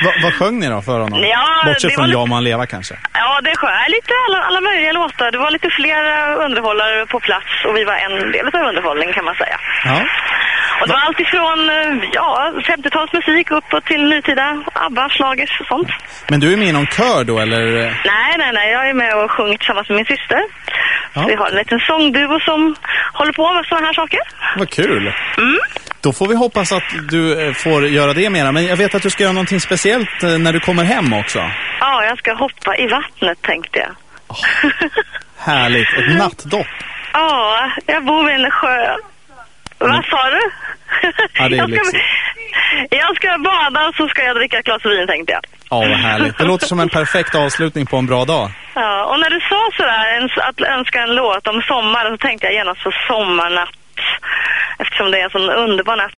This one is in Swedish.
Vad sjöng ni då för honom? Ja, bortsett från Ja man leva kanske. Ja, det sjöng lite alla möjliga låtar. Det var lite fler underhållare på plats och vi var en del av underhållningen kan man säga. Ja. Och det var allt ifrån 50-talsmusik uppåt till nutida ABBA, slagers och sånt. Men du är med i någon kör då eller? Nej, jag är med och sjunger tillsammans med min syster. Ja. Vi har en liten sångduo som håller på med sådana här saker. Vad kul. Då får vi hoppas att du får göra det mera. Men jag vet att du ska göra någonting speciellt när du kommer hem också. Ja, jag ska hoppa i vattnet tänkte jag. Härligt, ett nattdopp. Ja, jag bor vid en sjö. Vad sa du? Ja, det är liksom. Jag ska bada och så ska jag dricka ett glas vin tänkte jag. Ja, vad härligt. Det låter som en perfekt avslutning på en bra dag. Ja, och när du sa sådär att önska en låt om sommaren så tänkte jag genast på sommarnatt. Eftersom det är en sån underbar natt.